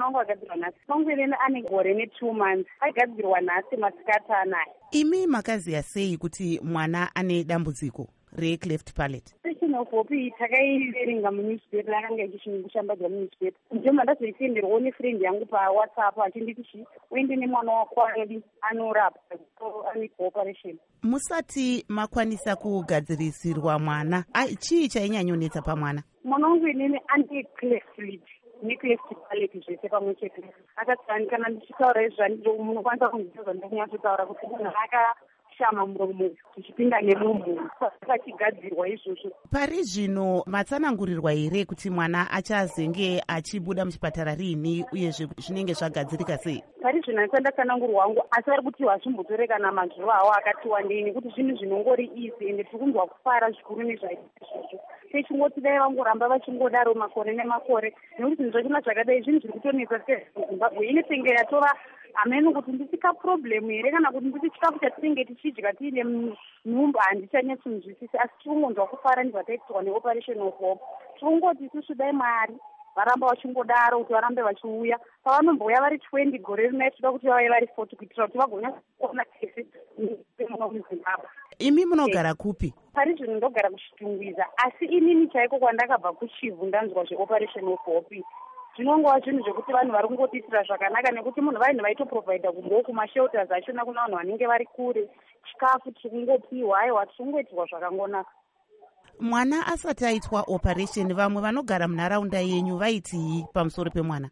mwana wangu agadzirwa nhasi. Mwangu inene ane gore ne2 months. Agadzirwa nhasi masikati anaya. Imi makaziya sei kuti mwana ane dambudziko recleft palate? Hopi takaiverenga munewspaper, akanga ichishambadzwa munewspaper. Ndio mandazoitenderwawo nefriend yangu paWhatsApp achinditi uende nemwana wako anorapwa ane cooperation. Musati makwanisa kugadzirisirwa mwana, chii chainyanyonetsa pamwana? Mwana wangu inene ane cleft lip necleft palate zvese pamwe chete. Akati kana ndichitaura izvi munokwanisa kunzvizva ndikunyatsotaura kuti munhu shama muromo tichipinda nemumunhu achigadzirwa izvozvo. Pari zvino matsanangurirwa here kuti mwana achazenge achibuda muchipatara riini uyezve zvinenge zvagadzirika sei? Pari zvino ndisati ndatsanangurwa wangu, asi ari kuti hazvimbotore kana mazuva awo akati wandei, nekuti zvinhu zvinongori izi ende tiri kunzwa kufara zvikuru nezvaizvozvo. Techingoti dai vangoramba vachingodaro makore nemakore, nekuti zvinhu zvachona zvakadai zvinhu zviri kutonetsa seZimbabwe ine tenge yatora ameno kuti ndisika problem here kana kuti ndisi chikafu chatinenge tichidya tiine nhumbu handichanyatsonzwisisi, asi tikungonzwa kufara ndibva taitwa neoperation of hope. Tikungoti isusu dai Mwari varamba vachingodaro kuti varambe vachiuya, pavanombouya vari 20 gore rinai toda kuti vauye vari 40 kuitira kuti vagonya kuona kese muno muZimbabwe. Imi munogara kupi? Pari zvino ndogara kuChitungwiza, asi inini chaiko kwandakabva kuChivu ndanzwa zveoperation of hope. Zvinongova zvinhu zvekuti vanhu vari kungotiitira zvakanaka, nekuti munhu vanhu vaitoprovhaidha kumbowo kumashelters achona kuna vanhu vanenge vari kure, chikafu tikungopiwa, aiwa tikungoitirwa zvakangonaka. Mwana asati aitwa operation, vamwe vanogara munharaunda yenyu vaitii pamusoro pemwana?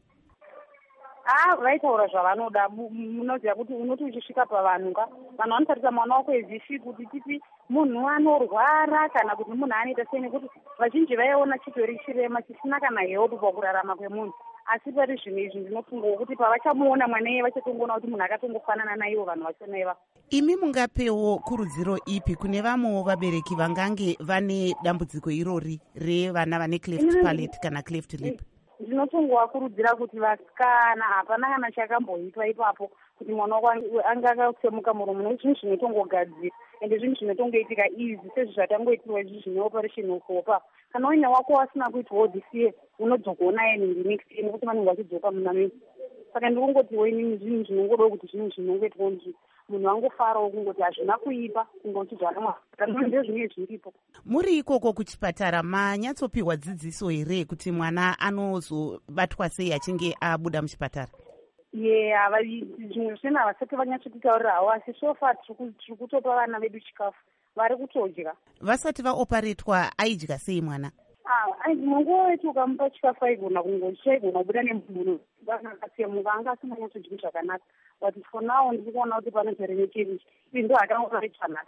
Vaitaura zvavanoda. Munoziva kuti unoti uchisvika pavanhu vanhu vanotarisa mwana wako ezifi kuti titi munhu anorwara kana kuti munhu anoita sei, nekuti vazhinji vaiona chitori chirema chisina kana help pakurarama kwemunhu. Asi pari zvino izvi ndinofungawo kuti pavachamuona mwana iye vachatongoona kuti munhu akatongofanana naivo vanhu vachona iva. Imi mungapewo kurudziro ipi kune vamwewo vabereki vangange vane dambudziko irori revana vane cleft palate kana cleft lip? Ndinotongovakurudzira kuti vasikana hapana kana chakamboitwa ipapo kuti mwana wako anga akasemuka muromo, nekuti zvinhu zvinotongogadzira ende zvinhu zvinotongoitika izi sezvi zvatangoitirwa izvi zvine operation okuopa. Kana uine wako asina kuitwawo this year unodzokawo naye nindi next year, nekuti vanenge vachidzoka muna mezi. Saka ndikungotiwo inini zvinhu zvinongodawo kuti zvinhu zvinongoitwawo ndizvo munhu angofarawo kungoti hazvina kuipa kungoti zvakamwana ndio zvinenge zviripo. Muri ikoko kuchipatara manyatsopiwa dzidziso here kuti mwana anozobatwa sei achinge abuda muchipatara? Zvimwe zvena havasati vanyatsotitaurira havo, asi sofa tiri kutopa vana vedu chikafu vari kutodya. Vasati vaoparetwa aidya sei mwana? Munguva wetu ukamupa chikafu aigona kungoti chaigona kubuda nembuno akatsemuka, anga asimanyatsodywi zvakanaka. But for now ndiri kuona kuti pane zverenekeri ndo akaoparetwa nhasi.